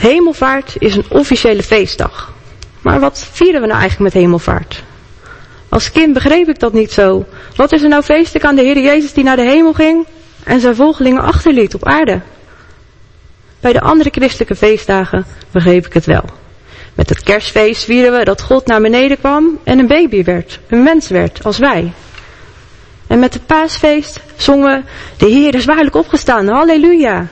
Hemelvaart is een officiële feestdag. Maar wat vieren we nou eigenlijk met hemelvaart? Als kind begreep ik dat niet zo. Wat is er nou feestelijk aan de Heer Jezus die naar de hemel ging en zijn volgelingen achterliet op aarde? Bij de andere christelijke feestdagen begreep ik het wel. Met het kerstfeest vieren we dat God naar beneden kwam en een baby werd, een mens werd als wij. En met het paasfeest zongen we, de Heer is waarlijk opgestaan, halleluja.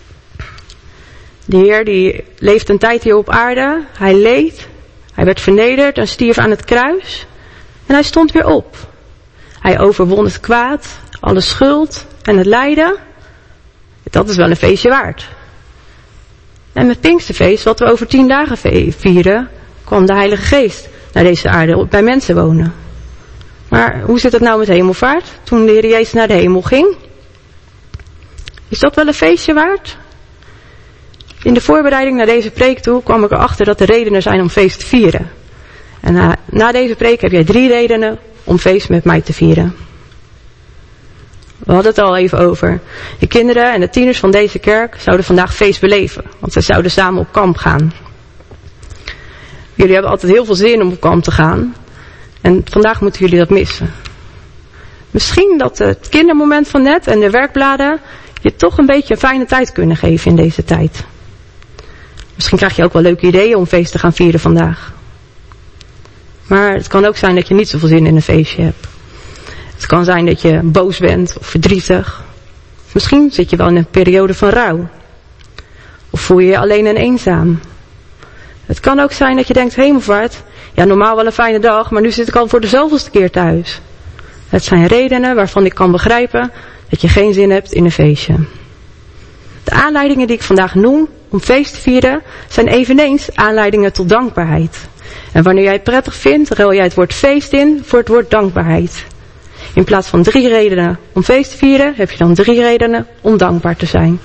De Heer die leeft een tijd hier op aarde, hij leed, hij werd vernederd en stierf aan het kruis. En hij stond weer op. Hij overwon het kwaad, alle schuld en het lijden. Dat is wel een feestje waard. En met Pinksterfeest, wat we over 10 dagen vieren, kwam de Heilige Geest naar deze aarde bij mensen wonen. Maar hoe zit het nou met hemelvaart, toen de Heer Jezus naar de hemel ging? Is dat wel een feestje waard? In de voorbereiding naar deze preek toe kwam ik erachter dat er redenen zijn om feest te vieren. En na deze preek heb jij 3 redenen om feest met mij te vieren. We hadden het al even over. De kinderen en de tieners van deze kerk zouden vandaag feest beleven. Want ze zouden samen op kamp gaan. Jullie hebben altijd heel veel zin om op kamp te gaan. En vandaag moeten jullie dat missen. Misschien dat het kindermoment van net en de werkbladen je toch een beetje een fijne tijd kunnen geven in deze tijd. Misschien krijg je ook wel leuke ideeën om feest te gaan vieren vandaag. Maar het kan ook zijn dat je niet zoveel zin in een feestje hebt. Het kan zijn dat je boos bent of verdrietig. Misschien zit je wel in een periode van rouw. Of voel je je alleen en eenzaam. Het kan ook zijn dat je denkt, hemelvaart, ja normaal wel een fijne dag, maar nu zit ik al voor de zoveelste keer thuis. Het zijn redenen waarvan ik kan begrijpen dat je geen zin hebt in een feestje. De aanleidingen die ik vandaag noem om feest te vieren zijn eveneens aanleidingen tot dankbaarheid. En wanneer jij het prettig vindt, ruil jij het woord feest in voor het woord dankbaarheid. In plaats van 3 redenen om feest te vieren, heb je dan 3 redenen om dankbaar te zijn.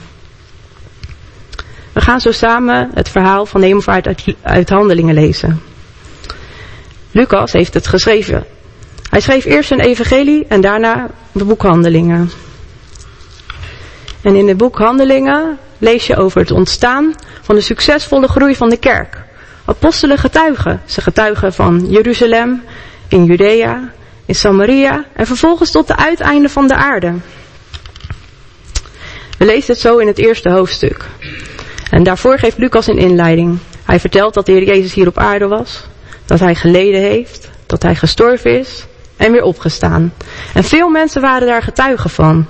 We gaan zo samen het verhaal van de hemelvaart uit Handelingen lezen. Lucas heeft het geschreven. Hij schreef eerst een evangelie en daarna het boek Handelingen. En in het boek Handelingen lees je over het ontstaan van de succesvolle groei van de kerk. Apostelen getuigen. Ze getuigen van Jeruzalem, in Judea, in Samaria en vervolgens tot de uiteinden van de aarde. We lezen het zo in het eerste hoofdstuk. En daarvoor geeft Lucas een inleiding. Hij vertelt dat de Heer Jezus hier op aarde was, dat hij geleden heeft, dat hij gestorven is en weer opgestaan. En veel mensen waren daar getuigen van.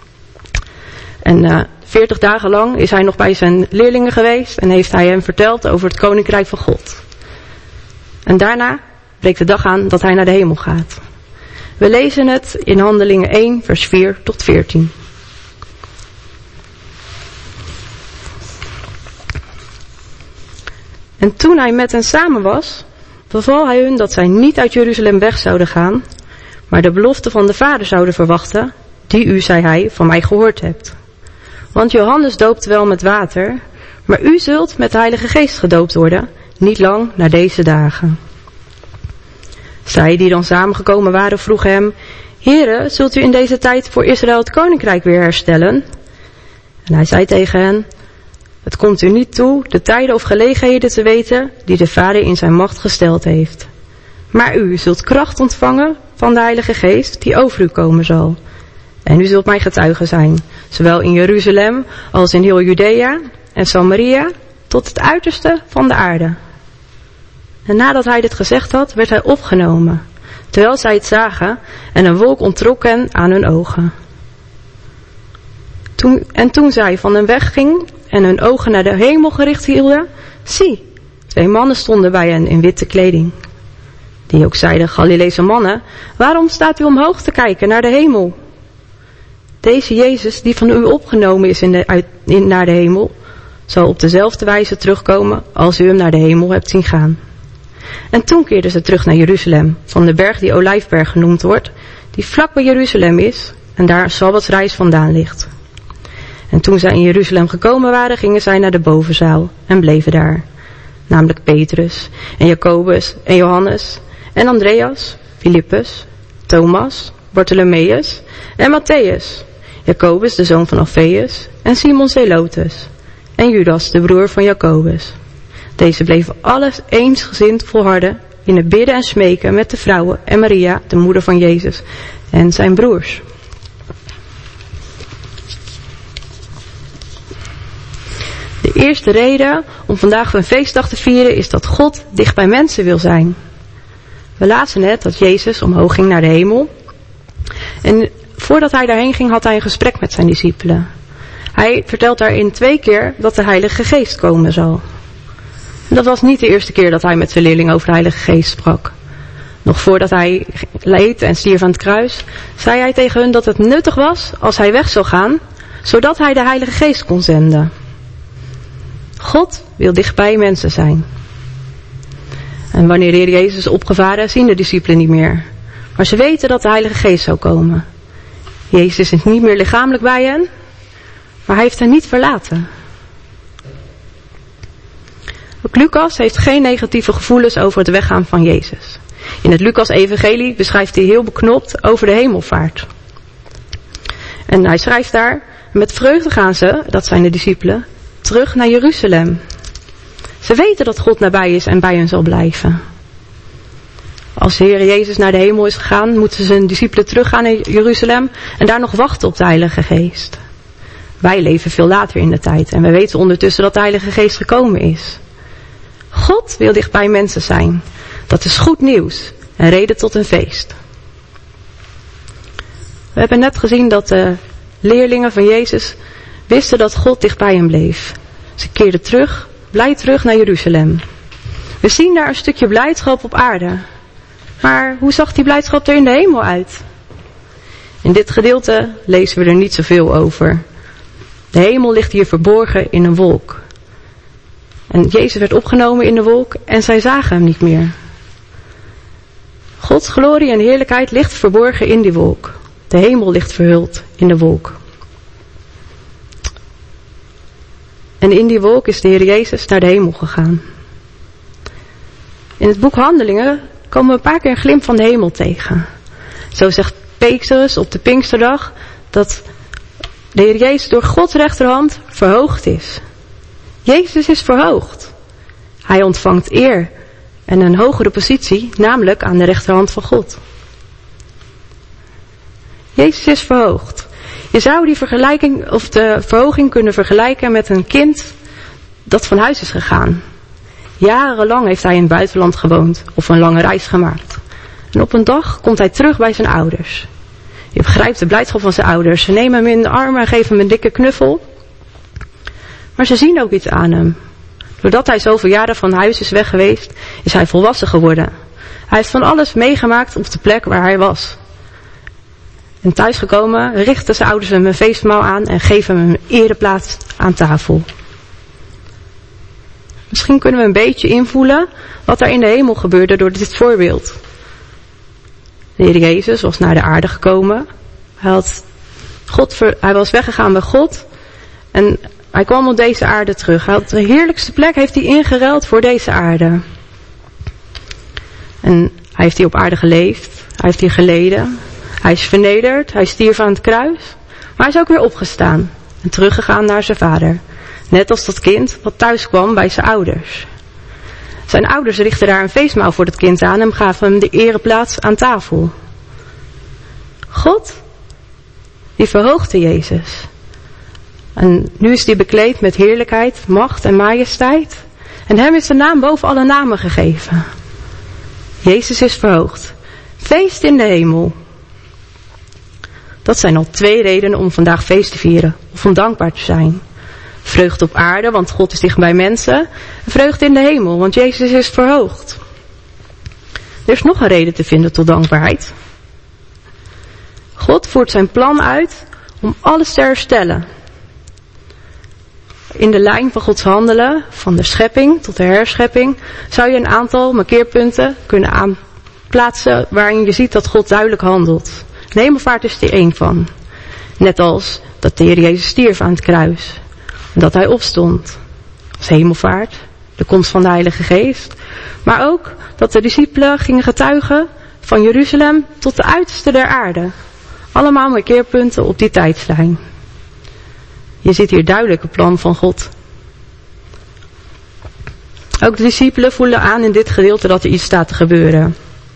En 40 dagen lang is hij nog bij zijn leerlingen geweest en heeft hij hen verteld over het koninkrijk van God. En daarna breekt de dag aan dat hij naar de hemel gaat. We lezen het in Handelingen 1 vers 4 tot 14. En toen hij met hen samen was, beval hij hun dat zij niet uit Jeruzalem weg zouden gaan, maar de belofte van de Vader zouden verwachten, die u, zei hij, van mij gehoord hebt. Want Johannes doopte wel met water, maar u zult met de Heilige Geest gedoopt worden, niet lang na deze dagen. Zij die dan samengekomen waren vroegen hem, Heere, zult u in deze tijd voor Israël het koninkrijk weer herstellen? En hij zei tegen hen, het komt u niet toe de tijden of gelegenheden te weten die de Vader in zijn macht gesteld heeft. Maar u zult kracht ontvangen van de Heilige Geest die over u komen zal. En u zult mijn getuige zijn, zowel in Jeruzalem als in heel Judea en Samaria tot het uiterste van de aarde. En nadat hij dit gezegd had, werd hij opgenomen, terwijl zij het zagen en een wolk onttrok hen aan hun ogen. Toen zij van hen wegging en hun ogen naar de hemel gericht hielden, zie, 2 mannen stonden bij hen in witte kleding. Die ook zeiden, Galileese mannen, waarom staat u omhoog te kijken naar de hemel? Deze Jezus, die van u opgenomen is naar de hemel, zal op dezelfde wijze terugkomen als u hem naar de hemel hebt zien gaan. En toen keerden ze terug naar Jeruzalem, van de berg die Olijfberg genoemd wordt, die vlak bij Jeruzalem is en daar een sabbatsreis vandaan ligt. En toen zij in Jeruzalem gekomen waren, gingen zij naar de bovenzaal en bleven daar. Namelijk Petrus en Jacobus en Johannes en Andreas, Filippus, Thomas, Bartholomeus en Matthäus, Jacobus de zoon van Alfeus en Simon Zelotes en Judas, de broer van Jacobus. Deze bleven alles eensgezind volharden in het bidden en smeken met de vrouwen en Maria, de moeder van Jezus, en zijn broers. De eerste reden om vandaag een feestdag te vieren is dat God dicht bij mensen wil zijn. We lazen net dat Jezus omhoog ging naar de hemel. En voordat hij daarheen ging, had hij een gesprek met zijn discipelen. Hij vertelt daarin 2 keer dat de Heilige Geest komen zal. En dat was niet de eerste keer dat hij met zijn leerlingen over de Heilige Geest sprak. Nog voordat hij leed en stierf aan het kruis, zei hij tegen hun dat het nuttig was als hij weg zou gaan, zodat hij de Heilige Geest kon zenden. God wil dichtbij mensen zijn. En wanneer de Heer Jezus is opgevaren, zien de discipelen niet meer. Maar ze weten dat de Heilige Geest zou komen. Jezus is niet meer lichamelijk bij hen, maar hij heeft hen niet verlaten. Ook Lucas heeft geen negatieve gevoelens over het weggaan van Jezus. In het Lucas-evangelie beschrijft hij heel beknopt over de hemelvaart. En hij schrijft daar, met vreugde gaan ze, dat zijn de discipelen, terug naar Jeruzalem. Ze weten dat God nabij is en bij hen zal blijven. Als de Heer Jezus naar de hemel is gegaan, moeten zijn discipelen teruggaan naar Jeruzalem en daar nog wachten op de Heilige Geest. Wij leven veel later in de tijd en we weten ondertussen dat de Heilige Geest gekomen is. God wil dicht bij mensen zijn. Dat is goed nieuws en reden tot een feest. We hebben net gezien dat de leerlingen van Jezus wisten dat God dicht bij hen bleef. Ze keerden terug, blij terug naar Jeruzalem. We zien daar een stukje blijdschap op aarde. Maar hoe zag die blijdschap er in de hemel uit? In dit gedeelte lezen we er niet zoveel over. De hemel ligt hier verborgen in een wolk. En Jezus werd opgenomen in de wolk en zij zagen hem niet meer. Gods glorie en heerlijkheid ligt verborgen in die wolk. De hemel ligt verhuld in de wolk. En in die wolk is de Heer Jezus naar de hemel gegaan. In het boek Handelingen komen we een paar keer een glimp van de hemel tegen. Zo zegt Petrus op de Pinksterdag dat de Heer Jezus door Gods rechterhand verhoogd is. Jezus is verhoogd. Hij ontvangt eer en een hogere positie, namelijk aan de rechterhand van God. Jezus is verhoogd. Je zou die vergelijking of de verhoging kunnen vergelijken met een kind dat van huis is gegaan. Jarenlang heeft hij in het buitenland gewoond of een lange reis gemaakt. En op een dag komt hij terug bij zijn ouders. Je begrijpt de blijdschap van zijn ouders. Ze nemen hem in de armen en geven hem een dikke knuffel. Maar ze zien ook iets aan hem. Doordat hij zoveel jaren van huis is weg geweest, is hij volwassen geworden. Hij heeft van alles meegemaakt op de plek waar hij was. En thuisgekomen richten zijn ouders hem een feestmaal aan en geven hem een ereplaats aan tafel. Misschien kunnen we een beetje invoelen wat er in de hemel gebeurde door dit voorbeeld. De Heer Jezus was naar de aarde gekomen. Hij was weggegaan bij God. En hij kwam op deze aarde terug. Hij had de heerlijkste plek heeft hij ingeruild voor deze aarde. En hij heeft hier op aarde geleefd. Hij heeft hier geleden. Hij is vernederd. Hij stierf aan het kruis. Maar hij is ook weer opgestaan. En teruggegaan naar zijn vader. Net als dat kind wat thuis kwam bij zijn ouders. Zijn ouders richtten daar een feestmaal voor dat kind aan en gaven hem de ereplaats aan tafel. God, die verhoogde Jezus. En nu is hij bekleed met heerlijkheid, macht en majesteit. En hem is de naam boven alle namen gegeven. Jezus is verhoogd. Feest in de hemel. Dat zijn al 2 redenen om vandaag feest te vieren. Of om dankbaar te zijn. Vreugde op aarde, want God is dicht bij mensen. En vreugde in de hemel, want Jezus is verhoogd. Er is nog een reden te vinden tot dankbaarheid. God voert zijn plan uit om alles te herstellen. In de lijn van Gods handelen, van de schepping tot de herschepping, zou je een aantal markeerpunten kunnen aanplaatsen waarin je ziet dat God duidelijk handelt. De hemelvaart is er 1 van. Net als dat de Heer Jezus stierf aan het kruis. En dat hij opstond. Als hemelvaart. De komst van de Heilige Geest. Maar ook dat de discipelen gingen getuigen van Jeruzalem tot de uiterste der aarde. Allemaal markeerpunten op die tijdslijn. Je ziet hier duidelijk het plan van God Ook de discipelen voelen aan in dit gedeelte dat er iets staat te gebeuren.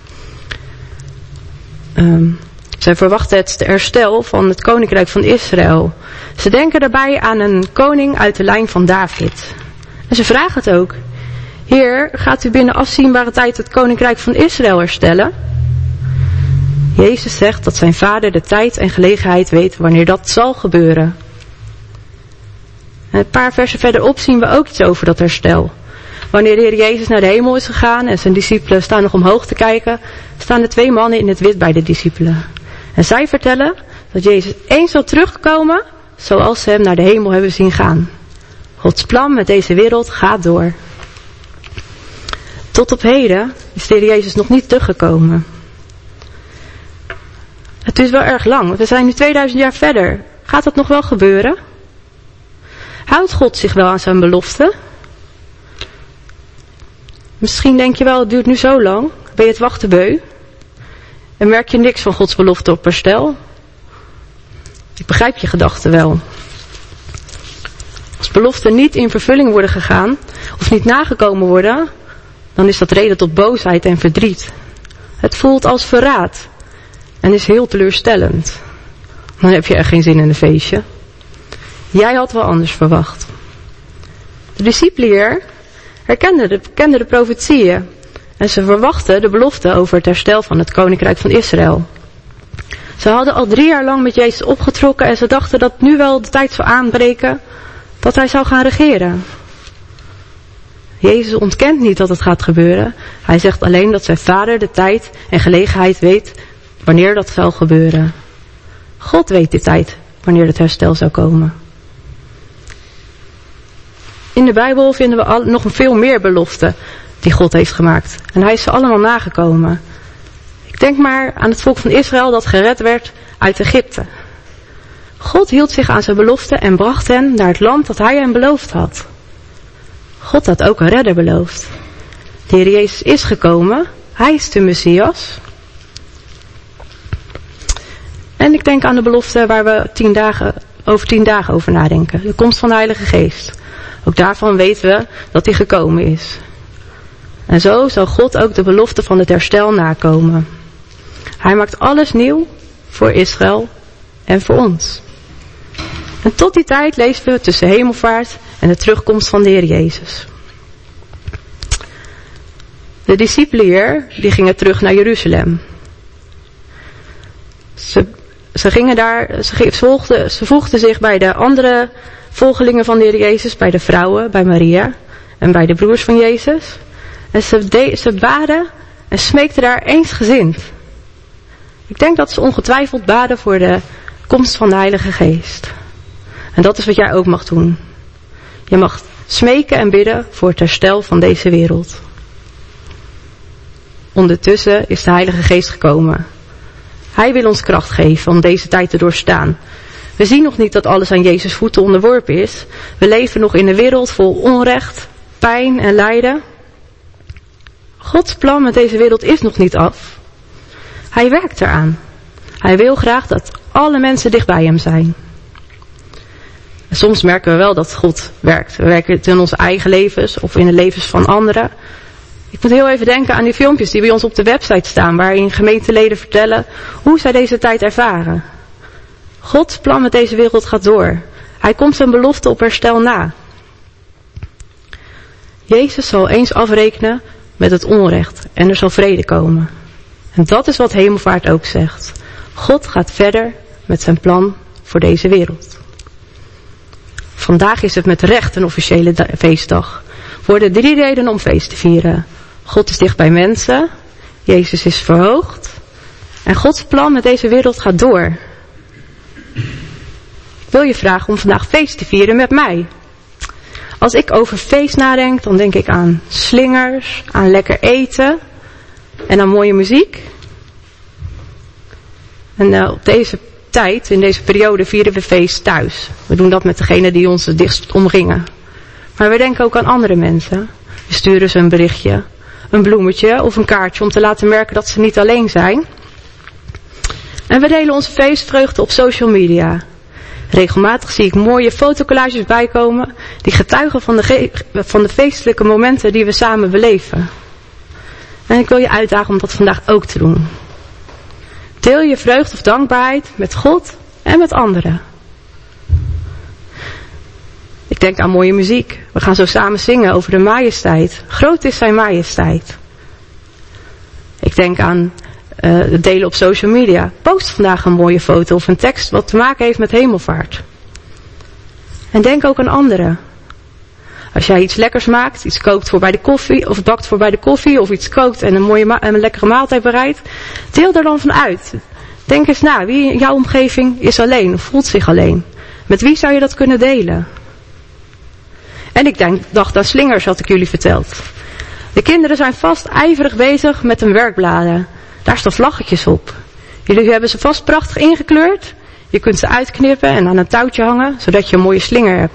Zij verwachten het herstel van het koninkrijk van Israël. Ze denken daarbij aan een koning uit de lijn van David. En ze vragen het ook. Heer, gaat u binnen afzienbare tijd het koninkrijk van Israël herstellen? Jezus zegt dat zijn vader de tijd en gelegenheid weet wanneer dat zal gebeuren. En een paar versen verderop zien we ook iets over dat herstel. Wanneer de Heer Jezus naar de hemel is gegaan en zijn discipelen staan nog omhoog te kijken, staan er 2 mannen in het wit bij de discipelen. En zij vertellen dat Jezus eens zal terugkomen zoals ze hem naar de hemel hebben zien gaan. Gods plan met deze wereld gaat door. Tot op heden is de Heer Jezus nog niet teruggekomen. Het is wel erg lang, want we zijn nu 2000 jaar verder. Gaat dat nog wel gebeuren? Houdt God zich wel aan zijn belofte? Misschien denk je wel, het duurt nu zo lang. Ben je het wachten beu? En merk je niks van Gods belofte op herstel? Ik begrijp je gedachten wel. Als beloften niet in vervulling worden gegaan, of niet nagekomen worden, dan is dat reden tot boosheid en verdriet. Het voelt als verraad en is heel teleurstellend. Dan heb je er geen zin in een feestje. Jij had wel anders verwacht. De discipelen hier kenden de profetieën en ze verwachten de belofte over het herstel van het koninkrijk van Israël. Ze hadden al 3 jaar lang met Jezus opgetrokken en ze dachten dat nu wel de tijd zou aanbreken dat hij zou gaan regeren. Jezus ontkent niet dat het gaat gebeuren. Hij zegt alleen dat zijn vader de tijd en gelegenheid weet wanneer dat zal gebeuren. God weet de tijd wanneer het herstel zou komen. In de Bijbel vinden we nog veel meer beloften die God heeft gemaakt. En hij is ze allemaal nagekomen. Ik denk maar aan het volk van Israël dat gered werd uit Egypte. God hield zich aan zijn belofte en bracht hen naar het land dat hij hen beloofd had. God had ook een redder beloofd. De Heer Jezus is gekomen. Hij is de Messias. En ik denk aan de belofte waar we 10 dagen over nadenken. De komst van de Heilige Geest. Ook daarvan weten we dat hij gekomen is. En zo zal God ook de belofte van het herstel nakomen. Hij maakt alles nieuw voor Israël en voor ons. En tot die tijd lezen we tussen hemelvaart en de terugkomst van de Heer Jezus. De discipelen hier, die gingen terug naar Jeruzalem. Ze voegden zich bij de andere volgelingen van de Heer Jezus, bij de vrouwen, bij Maria en bij de broers van Jezus. En ze baden en smeekten daar eensgezind. Ik denk dat ze ongetwijfeld baden voor de komst van de Heilige Geest. En dat is wat jij ook mag doen. Je mag smeken en bidden voor het herstel van deze wereld. Ondertussen is de Heilige Geest gekomen. Hij wil ons kracht geven om deze tijd te doorstaan. We zien nog niet dat alles aan Jezus' voeten onderworpen is. We leven nog in een wereld vol onrecht, pijn en lijden. Gods plan met deze wereld is nog niet af. Hij werkt eraan. Hij wil graag dat alle mensen dicht bij hem zijn. En soms merken we wel dat God werkt. We werken het in onze eigen levens of in de levens van anderen. Ik moet heel even denken aan die filmpjes die bij ons op de website staan, waarin gemeenteleden vertellen hoe zij deze tijd ervaren. Gods plan met deze wereld gaat door. Hij komt zijn belofte op herstel na. Jezus zal eens afrekenen met het onrecht en er zal vrede komen. En dat is wat hemelvaart ook zegt. God gaat verder met zijn plan voor deze wereld. Vandaag is het met recht een officiële feestdag. Er worden 3 redenen om feest te vieren. God is dicht bij mensen. Jezus is verhoogd. En Gods plan met deze wereld gaat door. Ik wil je vragen om vandaag feest te vieren met mij. Als ik over feest nadenk, dan denk ik aan slingers, aan lekker eten en aan mooie muziek. En op deze tijd, in deze periode, vieren we feest thuis. We doen dat met degenen die ons het dichtst omringen. Maar we denken ook aan andere mensen. We sturen ze een berichtje, een bloemetje of een kaartje om te laten merken dat ze niet alleen zijn. En we delen onze feestvreugde op social media. Regelmatig zie ik mooie fotocollages bijkomen die getuigen van de feestelijke momenten die we samen beleven. En ik wil je uitdagen om dat vandaag ook te doen. Deel je vreugde of dankbaarheid met God en met anderen. Ik denk aan mooie muziek. We gaan zo samen zingen over de majesteit. Groot is zijn majesteit. Ik denk aan het delen op social media. Post vandaag een mooie foto of een tekst wat te maken heeft met hemelvaart. En denk ook aan anderen. Als jij iets lekkers maakt, iets kookt voor bij de koffie, of bakt voor bij de koffie, of iets kookt en een lekkere maaltijd bereidt, deel er dan van uit. Denk eens na, wie in jouw omgeving is alleen, of voelt zich alleen? Met wie zou je dat kunnen delen? En ik dacht aan slingers, had ik jullie verteld. De kinderen zijn vast ijverig bezig met hun werkbladen. Daar staan vlaggetjes op. Jullie hebben ze vast prachtig ingekleurd. Je kunt ze uitknippen en aan een touwtje hangen, zodat je een mooie slinger hebt.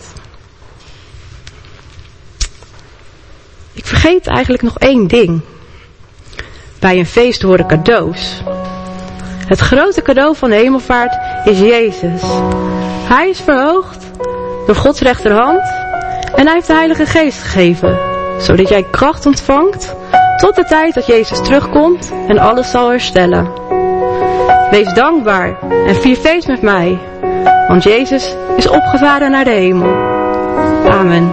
Ik vergeet eigenlijk nog één ding. Bij een feest horen cadeaus. Het grote cadeau van de hemelvaart is Jezus. Hij is verhoogd door Gods rechterhand en hij heeft de Heilige Geest gegeven, zodat jij kracht ontvangt tot de tijd dat Jezus terugkomt en alles zal herstellen. Wees dankbaar en vier feest met mij, want Jezus is opgevaren naar de hemel. Amen.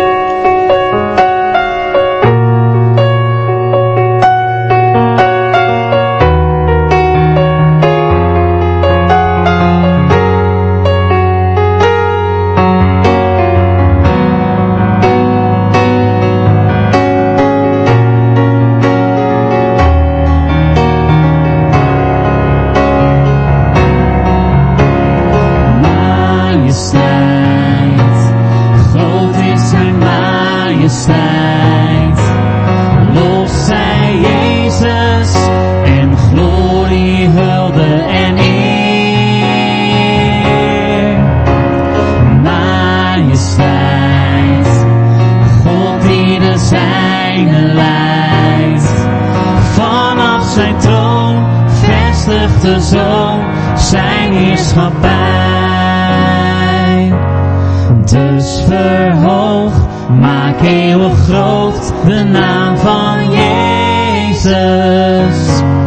de Zoon zijn heerschappij. Dus verhoog, maak eeuwig groot de naam van Jezus.